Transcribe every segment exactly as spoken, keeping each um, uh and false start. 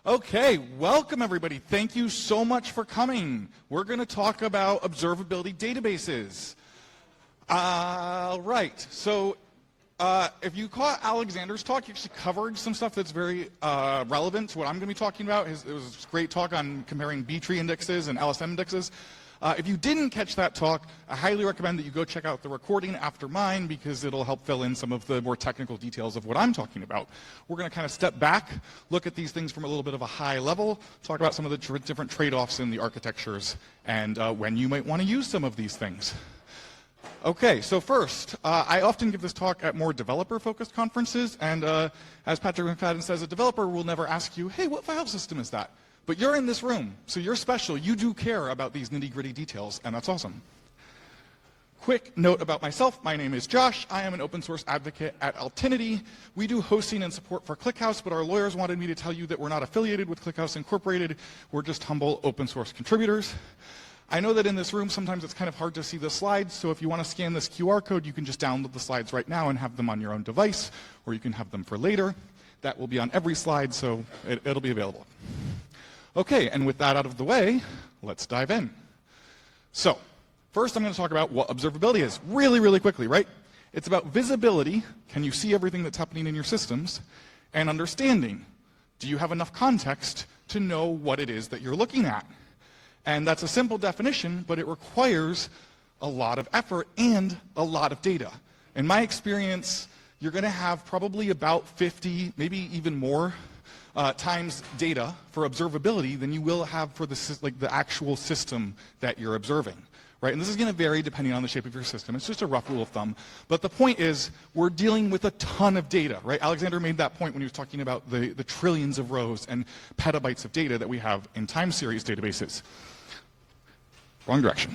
Okay, welcome everybody. Thank you so much for coming. We're going to talk about observability databases. All right, so uh, if you caught Alexander's talk, you're actually covering some stuff that's very uh, relevant to what I'm going to be talking about. His, it was a great talk on comparing B-tree indexes and L S M indexes. Uh, if you didn't catch that talk, I highly recommend that you go check out the recording after mine because it'll help fill in some of the more technical details of what I'm talking about. We're going to kind of step back, look at these things from a little bit of a high level, talk about some of the tr different trade-offs in the architectures and uh, when you might want to use some of these things. Okay, so first, uh, I often give this talk at more developer-focused conferences, and uh, as Patrick McFadden says, a developer will never ask you, hey, what file system is that? But you're in this room, so you're special. You do care about these nitty-gritty details, and that's awesome. Quick note about myself. My name is Josh. I am an open source advocate at Altinity. We do hosting and support for ClickHouse, but our lawyers wanted me to tell you that we're not affiliated with ClickHouse Incorporated. We're just humble open source contributors. I know that in this room, sometimes it's kind of hard to see the slides, so if you want to scan this Q R code, you can just download the slides right now and have them on your own device, or you can have them for later. That will be on every slide, so it, it'll be available. Okay, and with that out of the way, let's dive in. So, first I'm going to talk about what observability is, really, really quickly, right? It's about visibility, can you see everything that's happening in your systems, and understanding. Do you have enough context to know what it is that you're looking at? And that's a simple definition, but it requires a lot of effort and a lot of data. In my experience, you're going to have probably about fifty, maybe even more, Uh, times data for observability than you will have for the, like, the actual system that you're observing, right? And this is going to vary depending on the shape of your system. It's just a rough rule of thumb. But the point is, we're dealing with a ton of data, right? Alexander made that point when he was talking about the, the trillions of rows and petabytes of data that we have in time series databases. Wrong direction.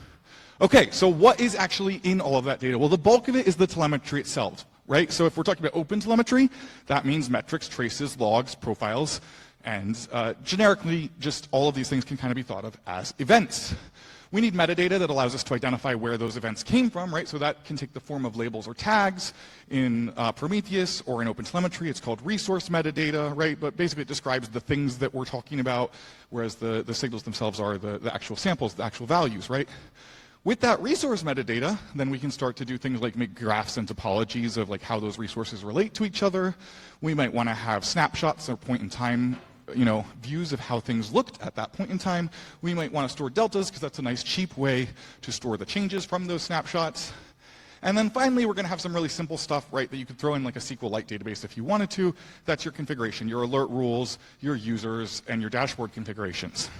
Okay, so what is actually in all of that data? Well, the bulk of it is the telemetry itself. Right? So if we're talking about open telemetry, that means metrics, traces, logs, profiles, and uh, generically, just all of these things can kind of be thought of as events. We need metadata that allows us to identify where those events came from, right? So that can take the form of labels or tags. In uh, Prometheus or in OpenTelemetry, it's called resource metadata, right? But basically it describes the things that we're talking about, whereas the, the signals themselves are the, the actual samples, the actual values, right? With that resource metadata, then we can start to do things like make graphs and topologies of like how those resources relate to each other. We might want to have snapshots or point in time, you know, views of how things looked at that point in time. We might want to store deltas because that's a nice cheap way to store the changes from those snapshots. And then finally, we're going to have some really simple stuff, right, that you could throw in like a SQLite database if you wanted to. That's your configuration, your alert rules, your users, and your dashboard configurations.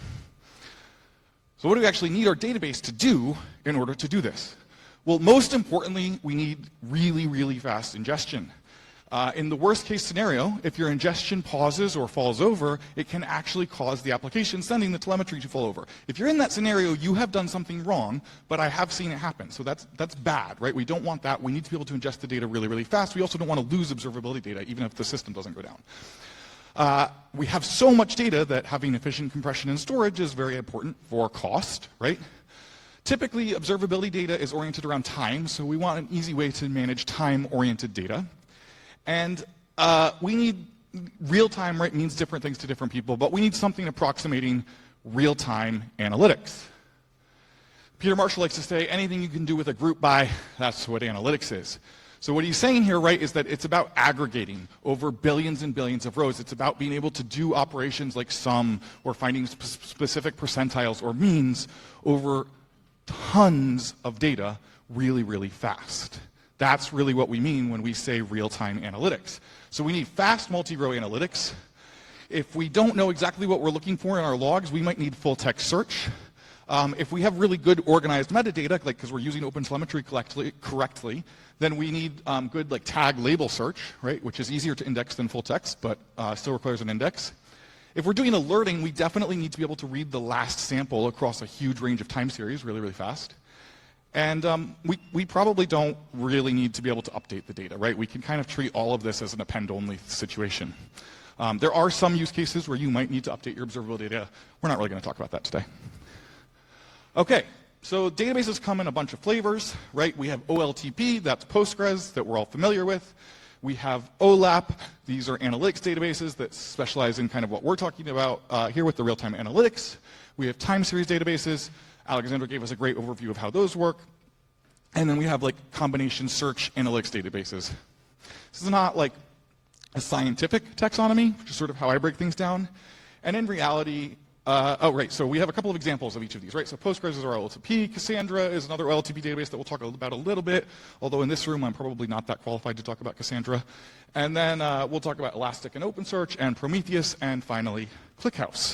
So what do we actually need our database to do in order to do this? Well, most importantly, we need really, really fast ingestion. Uh, in the worst case scenario, if your ingestion pauses or falls over, it can actually cause the application sending the telemetry to fall over. If you're in that scenario, you have done something wrong, but I have seen it happen. So that's, that's bad, right? We don't want that. We need to be able to ingest the data really, really fast. We also don't want to lose observability data, even if the system doesn't go down. Uh, we have so much data that having efficient compression and storage is very important for cost, right? Typically, observability data is oriented around time, so we want an easy way to manage time-oriented data. And uh, we need real-time, right, means different things to different people, but we need something approximating real-time analytics. Peter Marshall likes to say, anything you can do with a group by, that's what analytics is. So what he's saying here, right, is that it's about aggregating over billions and billions of rows. It's about being able to do operations like sum or finding sp specific percentiles or means over tons of data really, really fast. That's really what we mean when we say real-time analytics. So we need fast multi-row analytics. If we don't know exactly what we're looking for in our logs, we might need full-text search. Um, if we have really good organized metadata, like because we're using OpenTelemetry correctly, correctly, then we need um, good like tag label search, right, which is easier to index than full text, but uh, still requires an index. If we're doing alerting, we definitely need to be able to read the last sample across a huge range of time series really, really fast. And um, we, we probably don't really need to be able to update the data, right? We can kind of treat all of this as an append-only situation. Um, there are some use cases where you might need to update your observability data. We're not really going to talk about that today. Okay, so databases come in a bunch of flavors, right? We have O L T P, that's Postgres, that we're all familiar with. We have OLAP. These are analytics databases that specialize in kind of what we're talking about uh, here with the real-time analytics. We have time series databases. Alexandra gave us a great overview of how those work. And then we have like combination search analytics databases. This is not like a scientific taxonomy, which is sort of how I break things down. And in reality, uh, oh, right, so we have a couple of examples of each of these, right? So Postgres is our O L T P. Cassandra is another O L T P database that we'll talk about a little bit, although in this room I'm probably not that qualified to talk about Cassandra. And then uh, we'll talk about Elastic and OpenSearch and Prometheus, and finally, ClickHouse.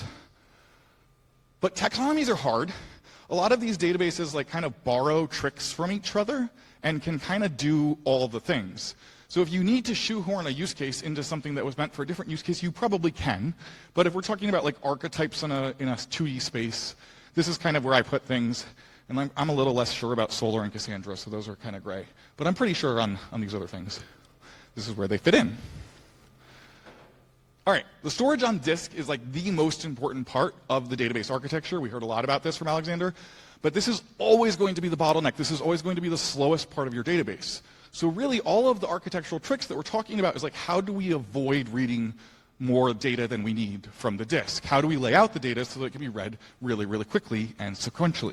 But taxonomies are hard. A lot of these databases like kind of borrow tricks from each other and can kind of do all the things. So if you need to shoehorn a use case into something that was meant for a different use case, you probably can. But if we're talking about like archetypes in a, in a two D space, this is kind of where I put things. And I'm, I'm a little less sure about Solr and Cassandra, so those are kind of gray. But I'm pretty sure on, on these other things. This is where they fit in. All right, the storage on disk is like the most important part of the database architecture. We heard a lot about this from Alexander. But this is always going to be the bottleneck. This is always going to be the slowest part of your database. So really, all of the architectural tricks that we're talking about is like, how do we avoid reading more data than we need from the disk? How do we lay out the data so that it can be read really, really quickly and sequentially?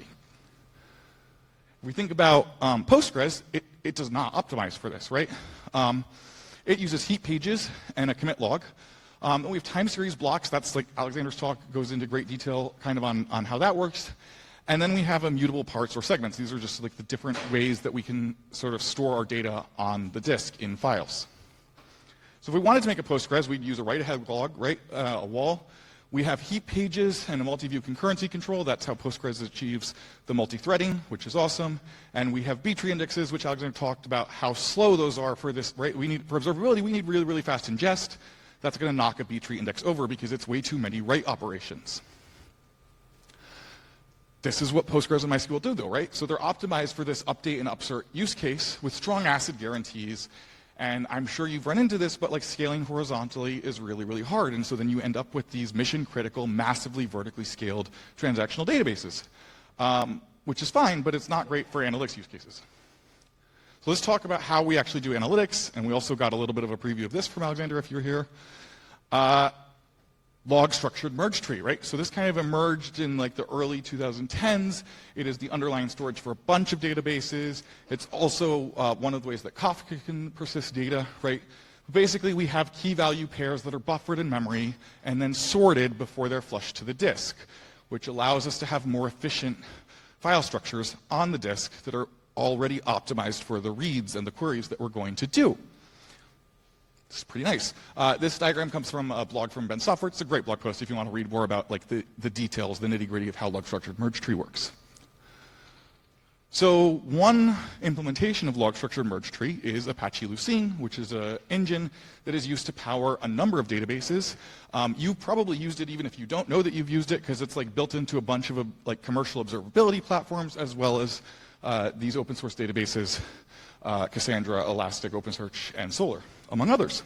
If we think about um, Postgres, it, it does not optimize for this, right? Um, it uses heap pages and a commit log. Um, and we have time series blocks. That's like Alexander's talk goes into great detail kind of on, on how that works. And then we have immutable parts or segments. These are just like the different ways that we can sort of store our data on the disk in files. So if we wanted to make a Postgres, we'd use a write-ahead log, right, uh, a wall. We have heap pages and a multi-view concurrency control. That's how Postgres achieves the multi-threading, which is awesome. And we have B-tree indexes, which Alexander talked about how slow those are for this, right? We need, for observability, we need really, really fast ingest. That's going to knock a B-tree index over because it's way too many write operations. This is what Postgres and MySQL do, though, right? So they're optimized for this update and upsert use case with strong ACID guarantees. And I'm sure you've run into this, but like scaling horizontally is really, really hard. And so then you end up with these mission-critical, massively vertically scaled transactional databases, um, which is fine, but it's not great for analytics use cases. So let's talk about how we actually do analytics. And we also got a little bit of a preview of this from Alexander, if you're here. Uh, Log structured merge tree, right? So this kind of emerged in like the early two thousand tens. It is the underlying storage for a bunch of databases. It's also uh, one of the ways that Kafka can persist data, right? Basically, we have key value pairs that are buffered in memory and then sorted before they're flushed to the disk, which allows us to have more efficient file structures on the disk that are already optimized for the reads and the queries that we're going to do. It's pretty nice. Uh, this diagram comes from a blog from Ben Software. It's a great blog post if you want to read more about like the, the details, the nitty-gritty of how log-structured merge tree works. So one implementation of log-structured merge tree is Apache Lucene, which is an engine that is used to power a number of databases. Um, you probably used it even if you don't know that you've used it, because it's like built into a bunch of uh, like commercial observability platforms, as well as uh, these open source databases, uh, Cassandra, Elastic, OpenSearch, and Solr, among others.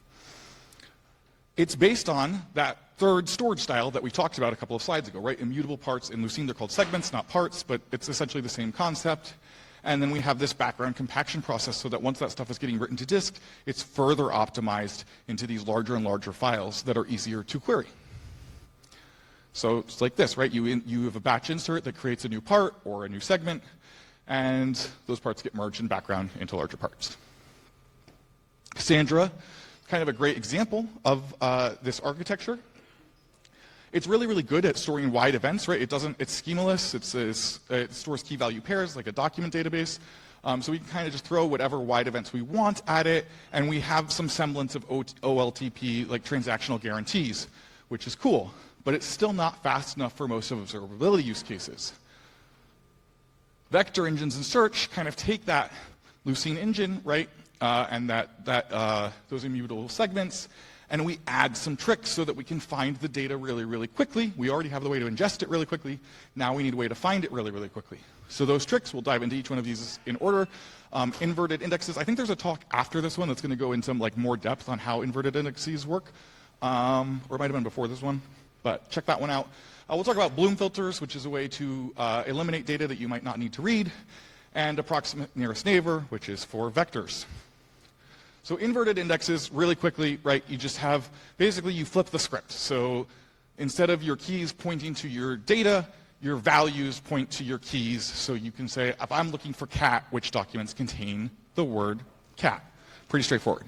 It's based on that third storage style that we talked about a couple of slides ago, right? Immutable parts in Lucene, they're called segments, not parts, but it's essentially the same concept. And then we have this background compaction process so that once that stuff is getting written to disk, it's further optimized into these larger and larger files that are easier to query. So it's like this, right? You, in, you have a batch insert that creates a new part or a new segment, and those parts get merged in background into larger parts. Cassandra, kind of a great example of uh, this architecture. It's really, really good at storing wide events, right? It doesn't, it's schemaless, it's, it's, it stores key value pairs like a document database. Um, so we can kind of just throw whatever wide events we want at it, and we have some semblance of O L T P, like transactional guarantees, which is cool. But it's still not fast enough for most of observability use cases. Vector engines and search kind of take that Lucene engine, right? Uh, and that, that, uh, those immutable segments, and we add some tricks so that we can find the data really, really quickly. We already have the way to ingest it really quickly. Now we need a way to find it really, really quickly. So those tricks, we'll dive into each one of these in order. Um, inverted indexes, I think there's a talk after this one that's going to go into like more depth on how inverted indexes work, um, or it might have been before this one, but check that one out. Uh, we'll talk about Bloom filters, which is a way to uh, eliminate data that you might not need to read, and approximate nearest neighbor, which is for vectors. So inverted indexes, really quickly, right, you just have, basically you flip the script. So instead of your keys pointing to your data, your values point to your keys. So you can say, if I'm looking for cat, which documents contain the word cat? Pretty straightforward.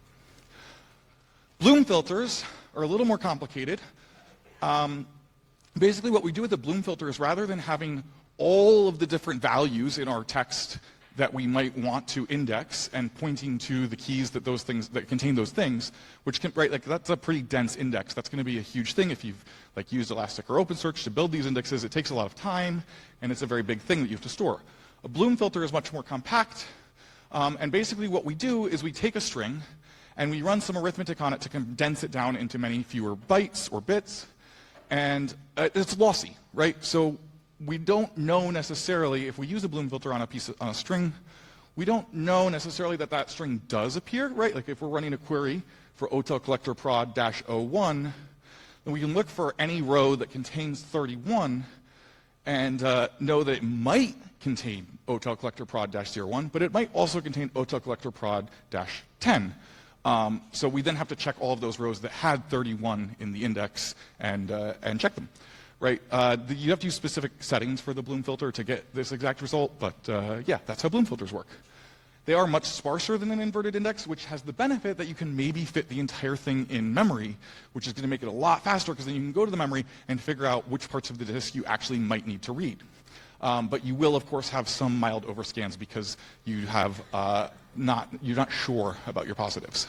Bloom filters are a little more complicated. Um, basically what we do with the Bloom filter is rather than having all of the different values in our text that we might want to index and pointing to the keys that those things that contain those things, which can, right, like that's a pretty dense index. That's going to be a huge thing if you've like used Elastic or OpenSearch to build these indexes. It takes a lot of time, and it's a very big thing that you have to store. A Bloom filter is much more compact, um, and basically what we do is we take a string and we run some arithmetic on it to condense it down into many fewer bytes or bits, and uh, it's lossy, right? So we don't know necessarily, if we use a Bloom filter on a piece of, on a string, we don't know necessarily that that string does appear, right? Like if we're running a query for O T E L collector prod dash oh one, then we can look for any row that contains thirty-one and uh, know that it might contain O T E L collector prod dash zero one, but it might also contain O T E L collector prod dash ten. Um, so we then have to check all of those rows that had thirty-one in the index and, uh, and check them. Right, uh, the, you have to use specific settings for the Bloom filter to get this exact result, but uh, yeah, that's how Bloom filters work. They are much sparser than an inverted index, which has the benefit that you can maybe fit the entire thing in memory, which is going to make it a lot faster because then you can go to the memory and figure out which parts of the disk you actually might need to read. Um, but you will, of course, have some mild overscans because you have uh, not, you're not sure about your positives.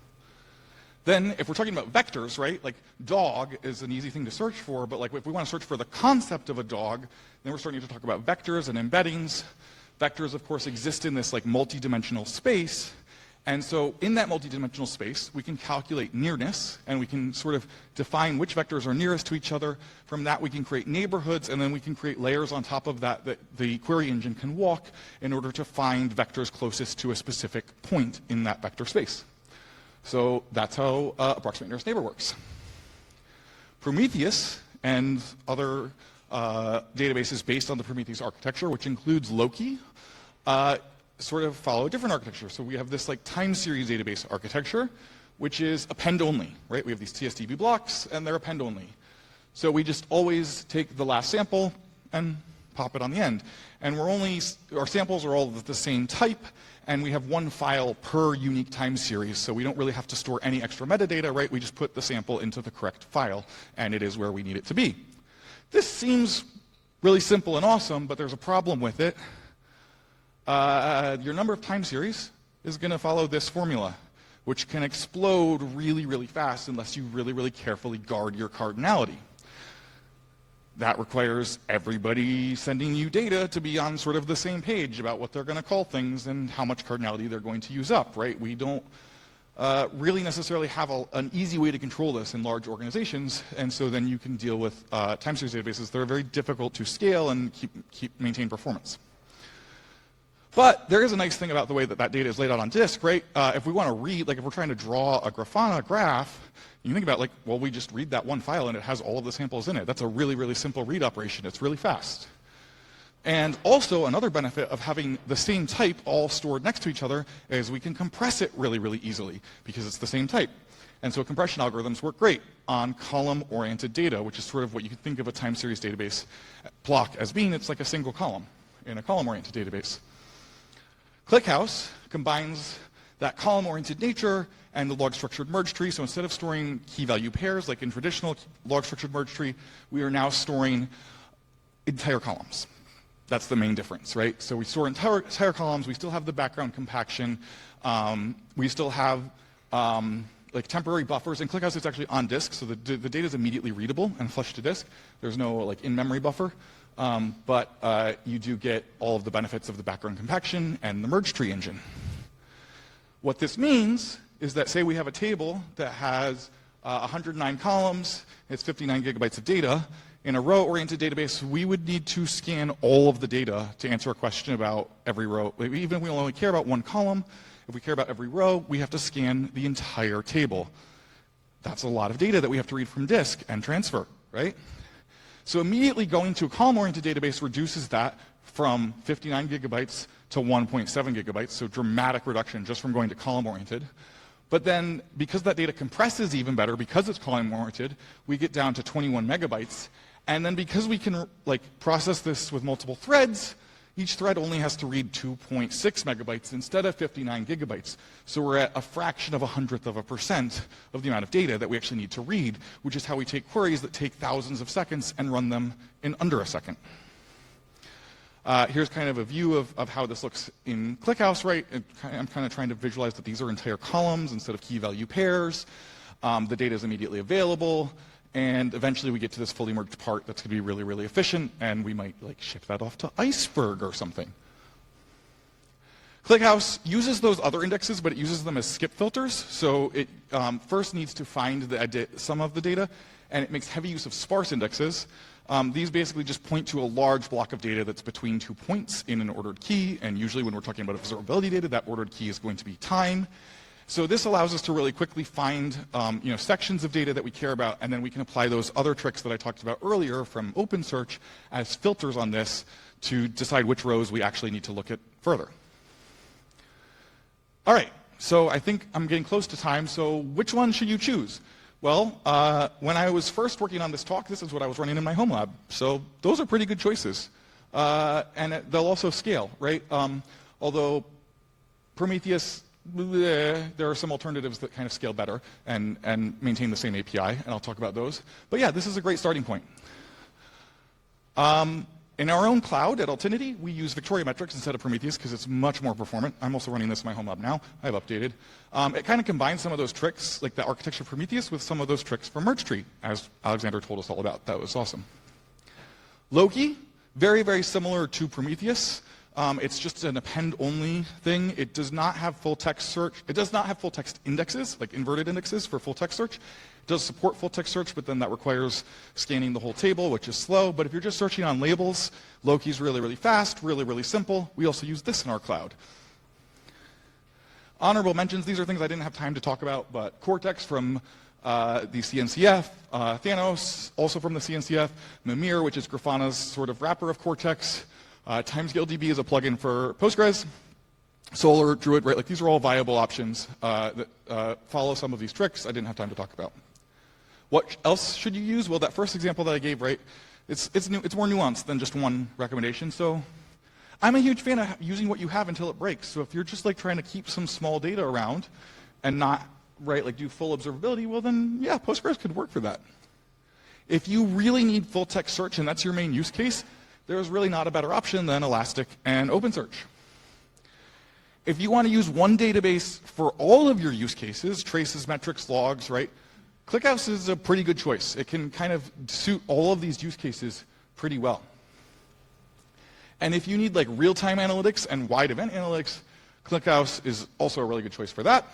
Then, if we're talking about vectors, right, like dog is an easy thing to search for, but like if we want to search for the concept of a dog, then we're starting to talk about vectors and embeddings. Vectors, of course, exist in this like multi-dimensional space, and so in that multi-dimensional space, we can calculate nearness, and we can sort of define which vectors are nearest to each other. From that, we can create neighborhoods, and then we can create layers on top of that that the query engine can walk in order to find vectors closest to a specific point in that vector space. So that's how uh, approximate nearest neighbor works. Prometheus and other uh, databases based on the Prometheus architecture, which includes Loki, uh, sort of follow a different architecture. So we have this like time series database architecture, which is append only, right? We have these T S D B blocks, and they're append only. So we just always take the last sample and pop it on the end. And we're only, our samples are all of the same type, and we have one file per unique time series, so we don't really have to store any extra metadata, right? We just put the sample into the correct file, and it is where we need it to be. This seems really simple and awesome, but there's a problem with it. Uh, your number of time series is going to follow this formula, which can explode really, really fast unless you really, really carefully guard your cardinality. That requires everybody sending you data to be on sort of the same page about what they're going to call things and how much cardinality they're going to use up, right? We don't uh, really necessarily have a, an easy way to control this in large organizations, and so then you can deal with uh, time series databases that are very difficult to scale and keep, keep maintain performance. But there is a nice thing about the way that that data is laid out on disk, right? Uh, if we want to read, like if we're trying to draw a Grafana graph, you think about like, well, we just read that one file and it has all of the samples in it. That's a really, really simple read operation. It's really fast. And also another benefit of having the same type all stored next to each other is we can compress it really, really easily because it's the same type. And so compression algorithms work great on column-oriented data, which is sort of what you could think of a time series database block as being. It's like a single column in a column-oriented database. ClickHouse combines that column-oriented nature and the log-structured merge tree. So instead of storing key-value pairs like in traditional log-structured merge tree, we are now storing entire columns. That's the main difference, right? So we store entire, entire columns. We still have the background compaction. Um, we still have um, like temporary buffers. In ClickHouse, it's actually on disk, so the, the data is immediately readable and flushed to disk. There's no like in-memory buffer. Um, but uh, you do get all of the benefits of the background compaction and the merge tree engine. What this means is that, say we have a table that has uh, one hundred nine columns, it's fifty-nine gigabytes of data. In a row-oriented database, we would need to scan all of the data to answer a question about every row. Even if we only care about one column, if we care about every row, we have to scan the entire table. That's a lot of data that we have to read from disk and transfer, right? So immediately going to a column-oriented database reduces that from fifty-nine gigabytes to one point seven gigabytes, so dramatic reduction just from going to column-oriented. But then, because that data compresses even better, because it's column-oriented, we get down to twenty-one megabytes. And then because we can like process this with multiple threads, each thread only has to read two point six megabytes instead of fifty-nine gigabytes. So we're at a fraction of a hundredth of a percent of the amount of data that we actually need to read, which is how we take queries that take thousands of seconds and run them in under a second. Uh, here's kind of a view of, of how this looks in ClickHouse, right? I'm kind of trying to visualize that these are entire columns instead of key value pairs. Um, the data is immediately available. And eventually we get to this fully merged part that's going to be really, really efficient, and we might like ship that off to Iceberg or something. ClickHouse uses those other indexes, but it uses them as skip filters. So it um, first needs to find the some of the data, and it makes heavy use of sparse indexes. Um, these basically just point to a large block of data that's between two points in an ordered key, and usually when we're talking about observability data, that ordered key is going to be time. So this allows us to really quickly find um, you know, sections of data that we care about, and then we can apply those other tricks that I talked about earlier from OpenSearch as filters on this to decide which rows we actually need to look at further. All right, so I think I'm getting close to time, so which one should you choose? Well, uh, when I was first working on this talk, this is what I was running in my home lab. So those are pretty good choices. Uh, and it, they'll also scale, right? Um, although Prometheus, there are some alternatives that kind of scale better and, and maintain the same A P I, and I'll talk about those. But yeah, this is a great starting point. Um, in our own cloud at Altinity, we use Victoria Metrics instead of Prometheus because it's much more performant. I'm also running this in my home lab now. I've updated. Um, it kind of combines some of those tricks, like the architecture of Prometheus, with some of those tricks from Merge Tree, as Alexander told us all about. That was awesome. Loki, very, very similar to Prometheus. Um, it's just an append-only thing. It does not have full text search. It does not have full text indexes, like inverted indexes for full text search. It does support full text search, but then that requires scanning the whole table, which is slow. But if you're just searching on labels, Loki's really, really fast, really, really simple. We also use this in our cloud. Honorable mentions, these are things I didn't have time to talk about, but Cortex from uh, the C N C F, uh, Thanos, also from the C N C F, Mimir, which is Grafana's sort of wrapper of Cortex. Uh, TimescaleDB is a plugin for Postgres. Solar, Druid, right? Like these are all viable options uh, that uh, follow some of these tricks I didn't have time to talk about. What else should you use? Well, that first example that I gave, right? It's it's new, it's more nuanced than just one recommendation. So I'm a huge fan of using what you have until it breaks. So if you're just like trying to keep some small data around and not right like do full observability, well then yeah, Postgres could work for that. If you really need full text search and that's your main use case, there's really not a better option than Elastic and OpenSearch. If you want to use one database for all of your use cases, traces, metrics, logs, right? ClickHouse is a pretty good choice. It can kind of suit all of these use cases pretty well. And if you need like real-time analytics and wide event analytics, ClickHouse is also a really good choice for that.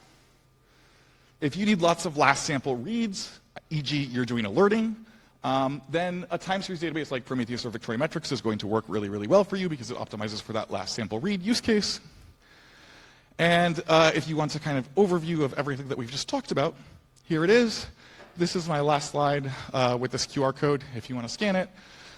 If you need lots of last sample reads, for example you're doing alerting, Um, then a time series database like Prometheus or Victoria Metrics is going to work really, really well for you because it optimizes for that last sample read use case. And uh, if you want a kind of overview of everything that we've just talked about, here it is. This is my last slide uh, with this Q R code if you want to scan it.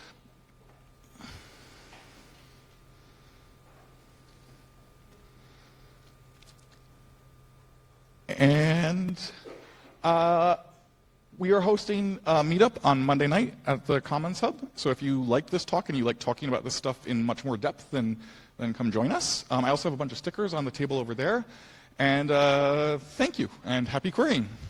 And uh, we are hosting a meetup on Monday night at the Commons Hub. So if you like this talk and you like talking about this stuff in much more depth, then, then come join us. Um, I also have a bunch of stickers on the table over there. And uh, thank you, and happy querying.